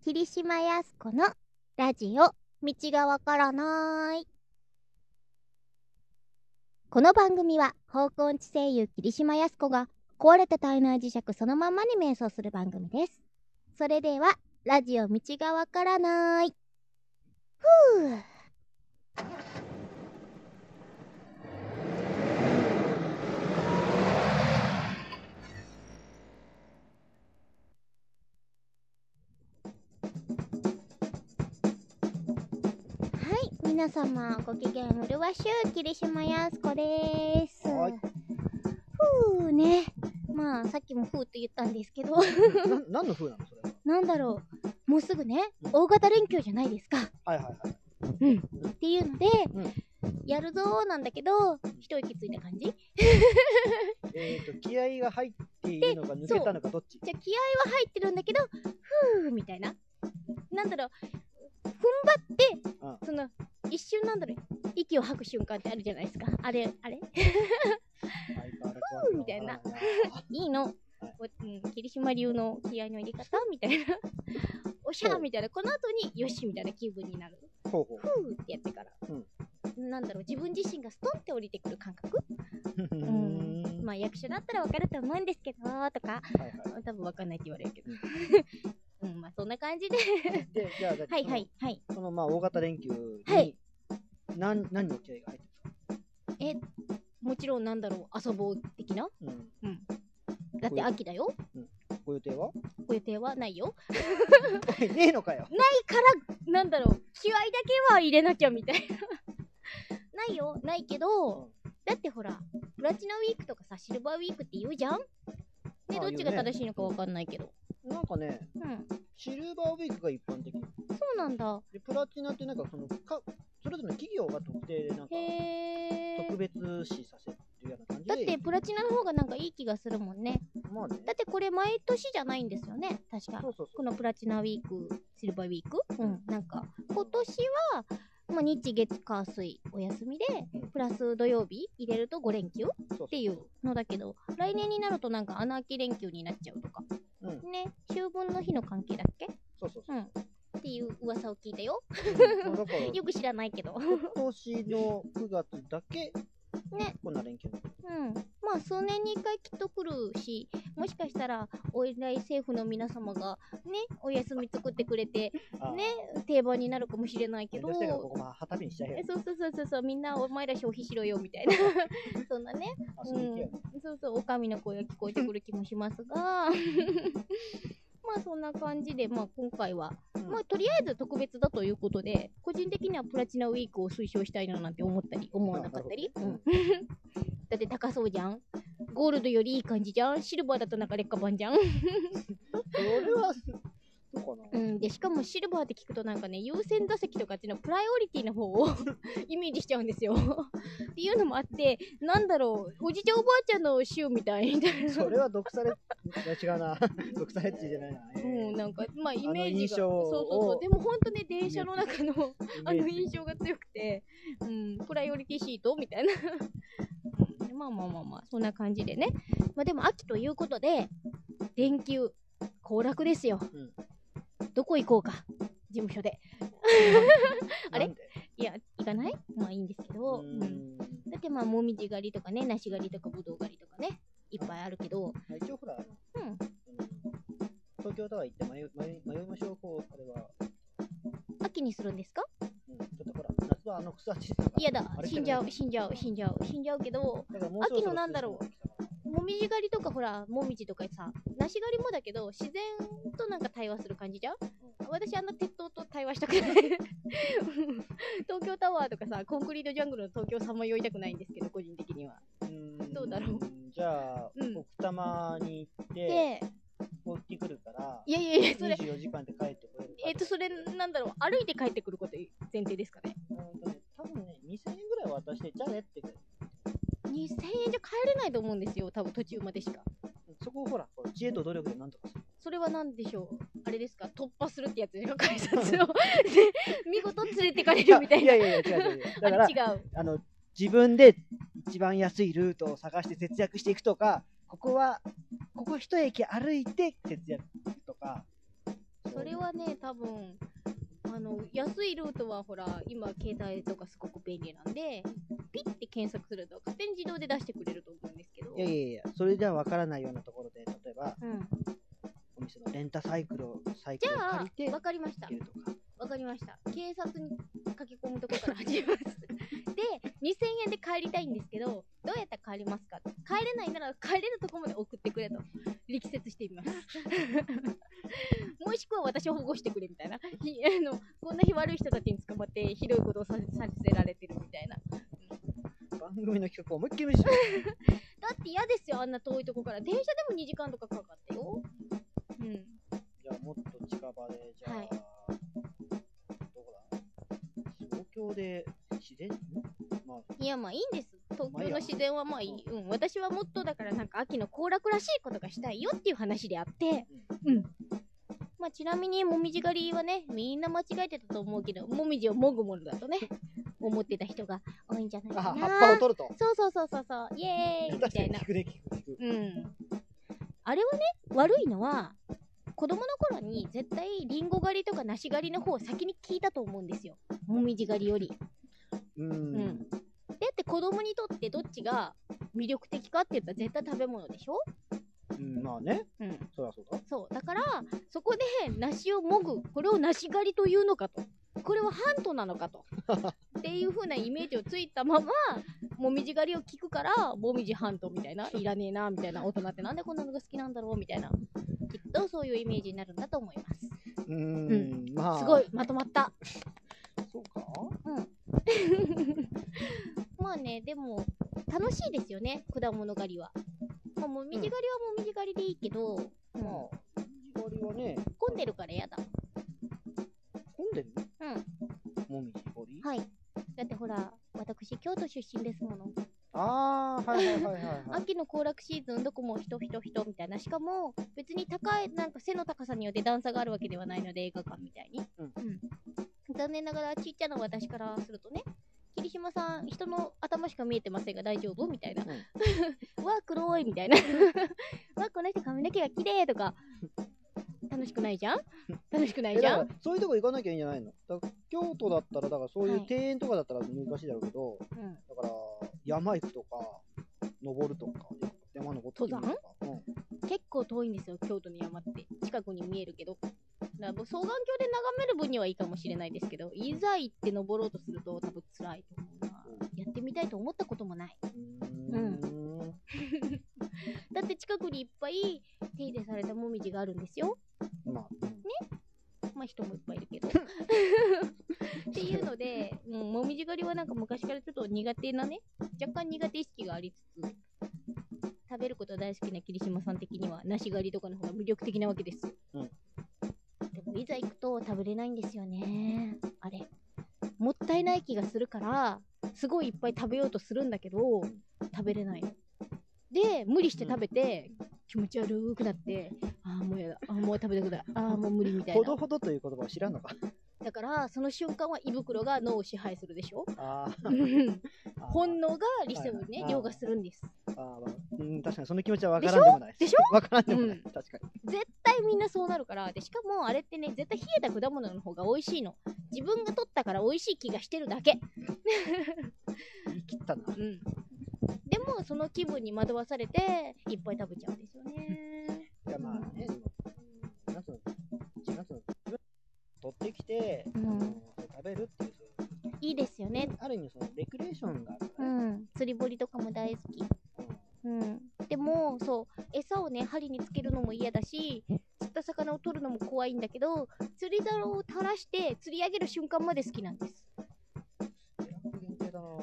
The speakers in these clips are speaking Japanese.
霧島やす子のラジオ道がわからない。この番組は方向音痴声優霧島やす子が壊れた体内磁石そのままに瞑想する番組です。それではラジオ道がわからない。ふぅ。皆様ご機嫌うるわしゅう霧島やす子です。 はい。 ふうね。まあさっきもふうって言ったんですけど何の風なのそれは。 なんだろう、もうすぐね、大型連休じゃないですか。 はいはいはい。 っていうので、やるぞーなんだけど一息ついた感じ気合が入っているのか抜けたのかどっち？ じゃあ気合は入ってるんだけどふうみたいな、なんだろう、踏ん張って、その一瞬なんだろう、息を吐く瞬間ってあるじゃないですか。あれふうみたいな。いいの、霧島流の気合の入れ方みたいなおしゃーみたいな、この後によしみたいな気分になる。ふうってやってから、なんだろう、自分自身がストンって降りてくる感覚まあ役者だったらわかると思うんですけどとか、多分わかんないって言われるけどまあそんな感じでで、じゃあはいそのまあ大型連休に何の気合が入ってる？ もちろんなんだろう、遊ぼう的な。だって秋だよ。 ご予定は？ ご予定はないよねえのかよ。 ないからなんだろう、気合だけは入れなきゃみたいなないよ、ないけど、だってほらプラチナウィークとかさシルバーウィークって言うじゃんね。どっちが正しいのかわかんないけど、 なんかね、シルバーウィークが一般的。 そうなんだ。 でプラチナってなんかそれぞれの企業が特定でなんか特別視させるような感じで。 だってプラチナの方がなんかいい気がするもんね。 まあね。 だってこれ毎年じゃないんですよね、確か。このプラチナウィーク、シルバーウィーク、なんか今年はまあ、日月火水お休みで、プラス土曜日入れると5連休っていうのだけど、来年になるとなんか穴あき連休になっちゃうとか、ね、秋分の日の関係だっけ？っていう噂を聞いたよよく知らないけど今年の9月だけね、こんな連休。 まあ数年に1回きっと来るし、もしかしたらお偉い政府の皆様がね、お休み作ってくれてね、定番になるかもしれないけど、そうみんなお前ら消費しろよみたいなそんなね、お上の声が聞こえてくる気もしますがまあそんな感じで、まあ今回は、まあとりあえず特別だということで、個人的にはプラチナウィークを推奨したいななんて思ったり、思わなかったり。だって高そうじゃん。ゴールドよりいい感じじゃん。シルバーだとなんか劣化版じゃん。 それは、そうかな。 で、しかもシルバーって聞くとなんかね、優先座席とかっていうのプライオリティの方をイメージしちゃうんですよ。っていうのもあって、なんだろう、おじちゃんおばあちゃんの週みたいみたいな。 それは毒され、違うな。毒されっちじゃないな。 なんか、まあイメージが。そう。でもほんとね、電車の中の印象が強くて、プライオリティシートみたいな。まあ、そんな感じでね。まあでも秋ということで、連休、行楽ですよ。どこ行こうか、事務所で。あれ？いや、行かない？まあいいんですけど。だってまあ、もみじ狩りとかね、梨狩りとかぶどう狩りとかね、いっぱいあるけど。 一応ほら、東京タワー行って迷いましょう、あれは。 秋にするんですか？ ちょっとほら、夏は草地とか。 嫌だ、死んじゃうけど、秋のなんだろう、もみじ狩りとかほら、もみじとかさ、梨狩りもだけど、自然となんか対話する感じじゃん？私鉄塔と対話したくない東京タワーとかさ、コンクリートジャングルの東京さまよいたくないんですけど、個人的には。どうだろう。 じゃあ、奥多摩に行って、こうってくるから、 いや、それ 24時間で帰ってこれる。 それなんだろう、歩いて帰ってくること前提ですかね。 多分ね、2000円ぐらい渡して、じゃあねってくれ。 2000円じゃ帰れないと思うんですよ、多分途中までしか。 そこをほら、知恵と努力でなんとかする。 それは何でしょう、あれですか、突破するってやつですか、改札を見事連れてかれるみたいな。 いや違う。だから、自分で一番安いルートを探して節約していくとか、ここ一駅歩いて節約とか、そそれはね、多分、安いルートはほら、今、携帯とかすごく便利なんで、ピッて検索すると勝手に自動で出してくれると思うんですけど。 いやいやいや、それじゃわからないようなところで、例えば、お店のレンタサイクルを借りて、 じゃあ、わかりました。わかりました。警察に駆け込むところから始めます。で、2000円で帰りたいんですけど、どうやったら帰りますか？帰れないなら帰れるとこまで送ってくれと力説してみます。もしくは私を保護してくれみたいな。こんな日悪い人たちに捕まってひどいことをさせられてるみたいな。 番組の企画思いっきり無視してだって嫌ですよ、あんな遠いとこから。電車でも2時間とかかかってよ。うん。 じゃあもっと近場で、じゃあ、はい、どこだ？東京で自然、 いや、まあいいんです。東京の自然はまあいい。うん。私はもっとだからなんか秋の行楽らしいことがしたいよっていう話であって、うん。まあちなみにもみじ狩りはね、みんな間違えてたと思うけど、もみじをもぐものだとね、思ってた人が多いんじゃないかな。 葉っぱを取ると。 そう、イエーイみたいな。 聞く。 うん。あれはね、悪いのは、子供の頃に絶対リンゴ狩りとか梨狩りの方を先に聞いたと思うんですよ。もみじ狩りより。うん。だって子供にとってどっちが魅力的かって言ったら絶対食べ物でしょ？ まあね。うん。そうだ。 そう。だから、そこで梨をもぐ。これを梨狩りというのかと。これはハントなのかと。っていう風なイメージをついたまま、もみじ狩りを聞くから、もみじハントみたいな、いらねえな、みたいな、大人ってなんでこんなのが好きなんだろうみたいな。きっとそういうイメージになるんだと思います。まあ。すごい、まとまった。 そうか？ うん。まあね、でも、楽しいですよね、果物狩りは。まあ、もみじ狩りはもみじ狩りでいいけど、もう。もみじ狩りはね、 混んでるからやだ。 混んでる？ うん。 もみじ狩り？ はい。だってほら、私、京都出身ですもの。 ああ、はい。 秋の行楽シーズン、どこも人みたいな。しかも、別に高い、なんか背の高さによって段差があるわけではないので、映画館みたいに。残念ながら、ちっちゃな私からするとね、霧島さん、人の頭しか見えてませんが大丈夫みたいな。わ、黒いみたいな。わ、この人髪の毛が綺麗とか。楽しくないじゃん？ そういうとこ行かなきゃいいんじゃないの？京都だったら、だからそういう庭園とかだったら難しいだろうけど、だから山行くとか、登るとか、山登って登山？結構遠いんですよ、京都の山って。近くに見えるけど。だから双眼鏡で眺める分にはいいかもしれないですけど、いざ行って登ろうとすると多分辛いと思うな。やってみたいと思ったこともない。だって近くにいっぱい手入れされたもみじがあるんですよ。ね？まあ人もいっぱいいるけど。っていうので、もみじ狩りはなんか昔からちょっと苦手なね、若干苦手意識がありつつ、食べること大好きな霧島さん的には梨狩りとかの方が魅力的なわけですよ。でもいざ行くと食べれないんですよね。あれ。もったいない気がするから、すごいいっぱい食べようとするんだけど、食べれないの。で、無理して食べて、気持ち悪くなって、もうやだ。もう食べたくない。もう無理みたいな。 ほどほどという言葉を知らんのか。 だから、その瞬間は胃袋が脳を支配するでしょ？本能が理性をね、凌駕するんです。 確かにその気持ちはわからんでもない。 でしょ？ わからんでもない。確かに。 絶対みんなそうなるから。で、しかもあれってね、絶対冷えた果物の方が美味しいの。自分が取ったから美味しい気がしてるだけ。 言い切ったな。 でも、その気分に惑わされて、いっぱい食べちゃうんですよね。 いや、まあね、取ってきて、食べるっていう。 いいですよね。 ある意味、そのレクレーションがあるからね。 釣り堀とかも大好き。でも、そう、餌をね、針につけるのも嫌だし、釣った魚を取るのも怖いんだけど、釣り竿を垂らして釣り上げる瞬間まで好きなんです。 限定だな。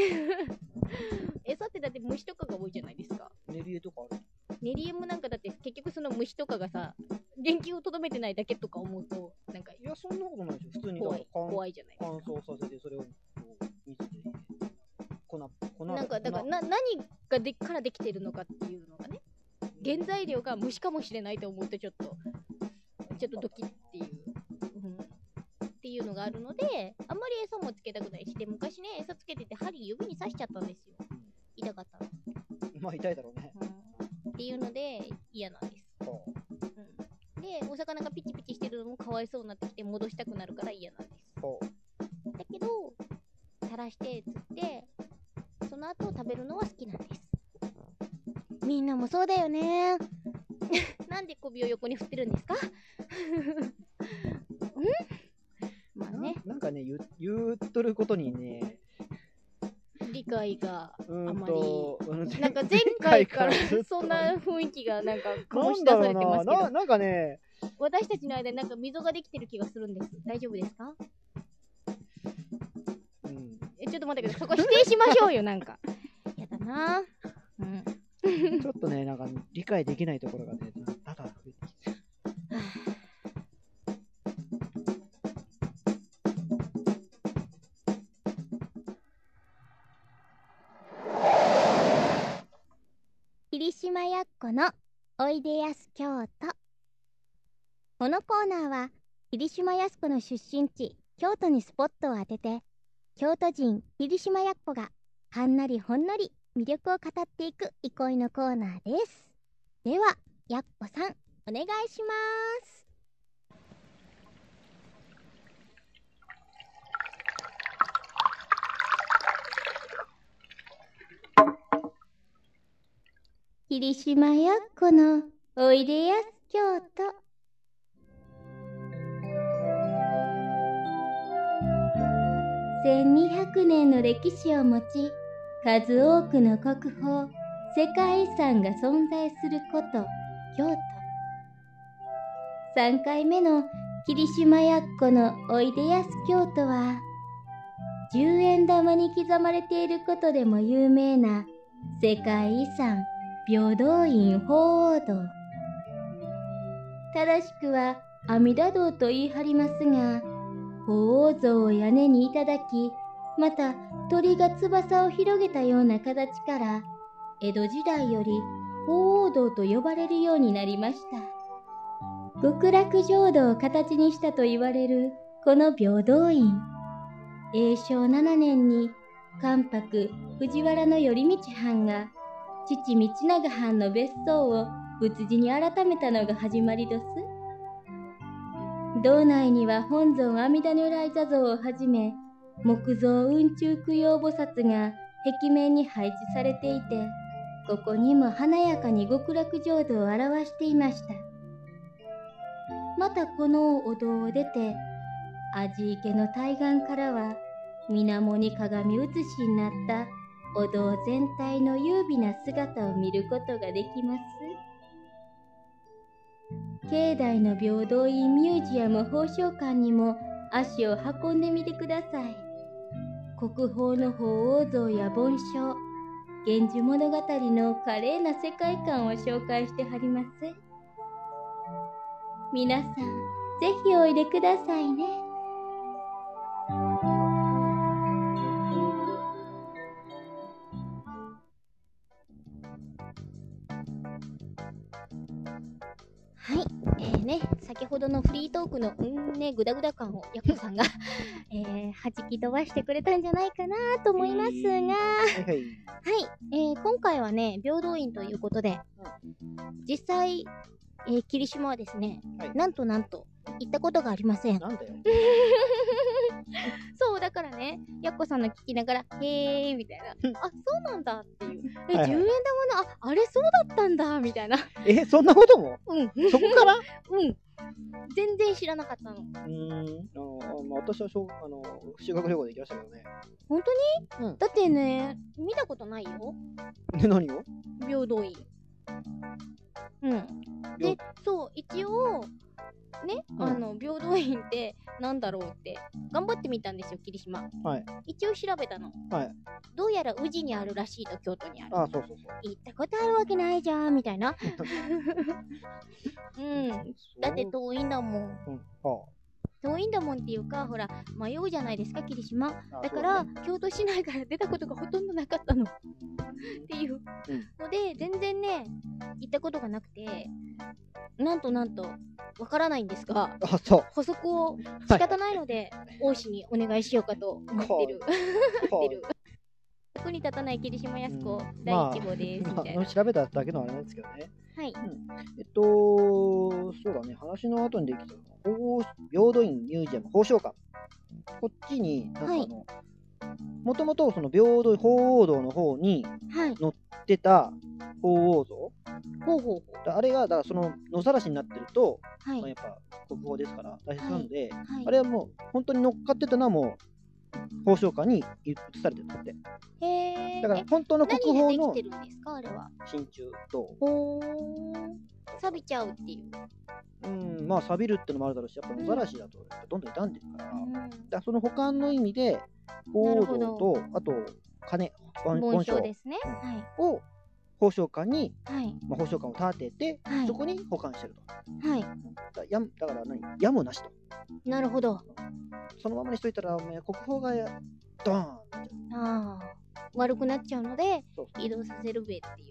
餌ってだって虫とかが多いじゃないですか。 練り餌とかある？ 練り餌もなんかだって結局その虫とかがさ、電気をとどめてないだけとか思うと、なんか。 いや、そんなことないでしょ。普通に怖いじゃないですか。 乾燥させて、それを水で粉なんかだから何がからできてるのかっていうのがね、原材料が虫かもしれないと思うとちょっとドキっていう、っていうのがあるので、あんまり餌もつけたくないし、で昔ね、餌つけてて針指に刺しちゃったんですよ。痛かったの。 まあ痛いだろうね。 っていうので嫌なんです。で、 で、お魚がピチピチしてるのもかわいそうになってきて戻したくなるから嫌なんです。だけど、垂らして釣って、その後食べるのは好きなんです。みんなもそうだよね。なんで首を横に振ってるんですか？まあね。なんかね、 言っとることにね、 理解があまり、なんか前回からそんな雰囲気がなんか醸し出されてますけど、 なんかね、 私たちの間になんか溝ができてる気がするんです。大丈夫ですか？ちょっと待ってください。そこ否定しましょうよ、なんか。やだな。 ちょっとね、なんか理解できないところがね、だだ増えてきてる。 霧島やっこのおいでやす京都。このコーナーは霧島やすこの出身地京都にスポットを当てて、京都人霧島やっこがはんなりほんのり魅力を語っていく憩いのコーナーです。ではやっこさんお願いします。霧島やっこのおいでやす京都。1200年の歴史を持ち、数多くの国宝、世界遺産が存在する古都、京都。3回目の霧島やっこのおいでやす京都は、10円玉に刻まれていることでも有名な世界遺産、平等院鳳凰堂。正しくは阿弥陀堂と言い張りますが、鳳凰像を屋根にいただき、また鳥が翼を広げたような形から、江戸時代より鳳凰堂と呼ばれるようになりました。極楽浄土を形にしたと言われるこの平等院。永正7年に関白藤原頼道藩が父道長藩の別荘を仏寺に改めたのが始まりどす。堂内には本尊阿弥陀如来座像をはじめ、木造雲中供養菩薩が壁面に配置されていて、ここにも華やかに極楽浄土を表していました。またこのお堂を出て、味池の対岸からは、水面に鏡写しになったお堂全体の優美な姿を見ることができます。境内の平等院ミュージアム宝生館にも足を運んでみてください。国宝の鳳凰像や梵鐘、源氏物語の華麗な世界観を紹介してはります。皆さん、ぜひおいでくださいね。はい、先ほどのフリートークのグダグダ感をやっこさんが、弾き飛ばしてくれたんじゃないかなと思いますが、はい、今回はね、平等院ということで、実際、霧島はですね、なんと行ったことがありません。 なんだよ。 そうだからね、やっこさんの聞きながらへーみたいな、あ、そうなんだっていう、10円玉のあれそうだったんだみたいな。 そんなことも？そこから？ 全然知らなかったの。 私は修学旅行で行きましたけどね。 本当に？だってね、見たことないよ。 何を？ 平等院。で、そう、一応ね、平等院ってなんだろうって頑張ってみたんですよ、霧島。一応調べたの。どうやら宇治にあるらしいと、京都にある。 そう。 行ったことあるわけないじゃんみたいな。だって遠いんだもん。遠いんだもんっていうか、ほら迷うじゃないですか、霧島。だから、京都市内から出たことがほとんどなかったのっていうので、全然ね行ったことがなくて、なんとわからないんですが、補足を仕方ないので、王子にお願いしようかと思ってる。 役に立たない霧島靖子、第1号です、みたいな。 調べただけのあれなんですけどね。 はい。 そうだね、話の後にできた平等院ミュージアム宝生館。こっちに、もともとその平等院鳳凰堂の方に載ってた鳳凰像。あれが、だからその野ざらしになってると、やっぱ国宝ですから大切なので、あれはもう本当に乗っかってたのはもう、宝生館に移されてるんだって。だから本当の国宝の真鍮と。 錆びちゃうっていう。 まあ錆びるってのもあるだろうし、やっぱ野ざらしだとどんどん傷んでるから、だからその保管の意味で、鳳凰像と、あと梵鐘ですね。 を宝生館に、宝生館を建てて、そこに保管してると。だからやむなしと。 なるほど。 そのままにしといたら、国宝がドーン悪くなっちゃうので移動させるべっていう。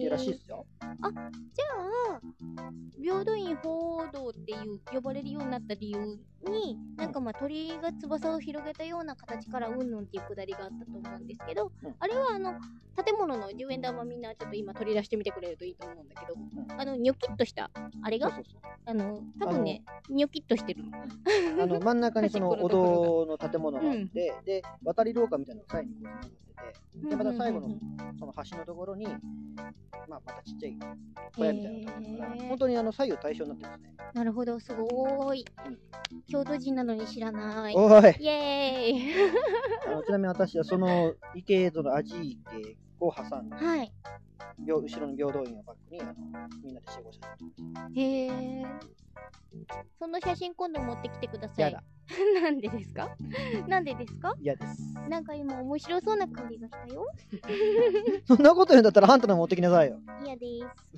らしいですよ。 じゃあ平等院鳳凰堂っていう呼ばれるようになった理由に、なんか鳥が翼を広げたような形からうんぬんっていうくだりがあったと思うんですけど、あれは建物の10円玉みんなちょっと今取り出してみてくれるといいと思うんだけど、ニョキッとしたあれが多分ねニョキッとしてるの。真ん中にそのお堂の建物があって、で渡り廊下みたいなのが最後になってて、でまた最後のその橋のところにまたちっちゃい小屋みたいなのがあるから、本当に左右対称になってますね。 なるほど、すごーい。京都人なのに知らない。 おい。 イエーイ。 ちなみに私はその池江戸の味池を挟んで、後ろの平等院をバックにみんなで集合写真撮って。 へえ。その写真今度持ってきてください。 やだ。 なんでですか？なんでですか？ 嫌です。 なんか今面白そうな香りがしたよ。 そんなこと言うんだったらあんたの持ってきなさいよ。 嫌です。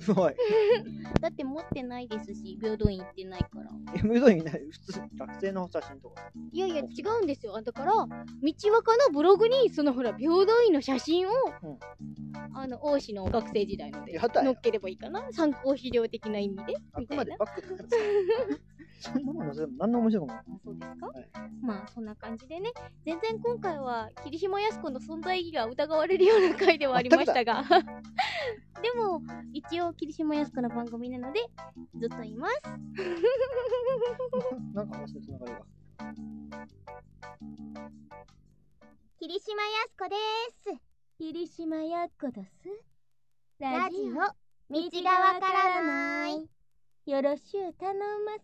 おい。 だって持ってないですし、平等院行ってないから。 平等院ない、普通学生の写真とか。 いやいや違うんですよ。だから道若のブログにそのほら平等院の写真を、王子の学生時代ので載っければいいかな。参考資料的な意味で。 あくまでバックだから。そんなもの全部何の面白くない。 そうですか？まあそんな感じでね、全然今回は霧島靖子の存在意義が疑われるような回ではありましたがでも一応霧島靖子の番組なのでずっといますなんか話のつながりが。 霧島靖子です。霧島靖子です。ラジオ道がわからない。よろしゅう頼ます。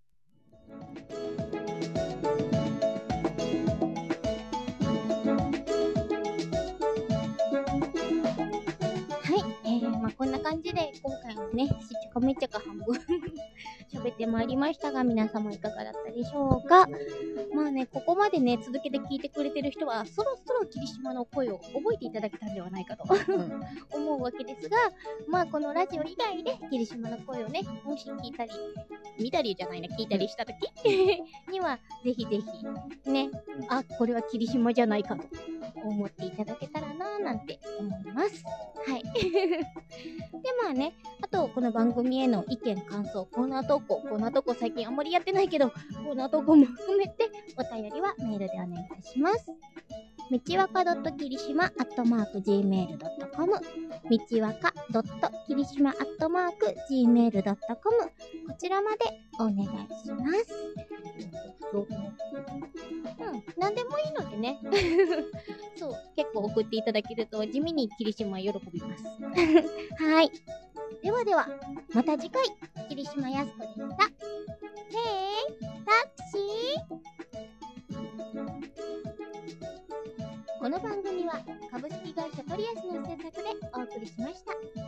こんな感じで今回はね、しっちゃかめっちゃか半分喋ってまいりましたが、皆様いかがだったでしょうか。まあね、ここまでね続けて聞いてくれてる人はそろそろ霧島の声を覚えていただけたんではないかと思うわけですが、まあこのラジオ以外で霧島の声をね、もし聞いたり見たりじゃないな、聞いたりした時にはぜひぜひね、あ、これは霧島じゃないかと思っていただけたらなーなんて思います。はいでまあね、あとこの番組への意見感想、コーナー投稿最近あんまりやってないけどコーナー投稿も含めてお便りはメールでお願いいたします。みちわか.kirishima@gmail.com みちわか.kirishima@gmail.com こちらまでお願いします。何でもいいのでねそう結構送っていただけると地味に霧島喜びますはい、ではではまた次回。霧島靖子でした。へーいタクシー。この番組は株式会社トリアスの制作でお送りしました。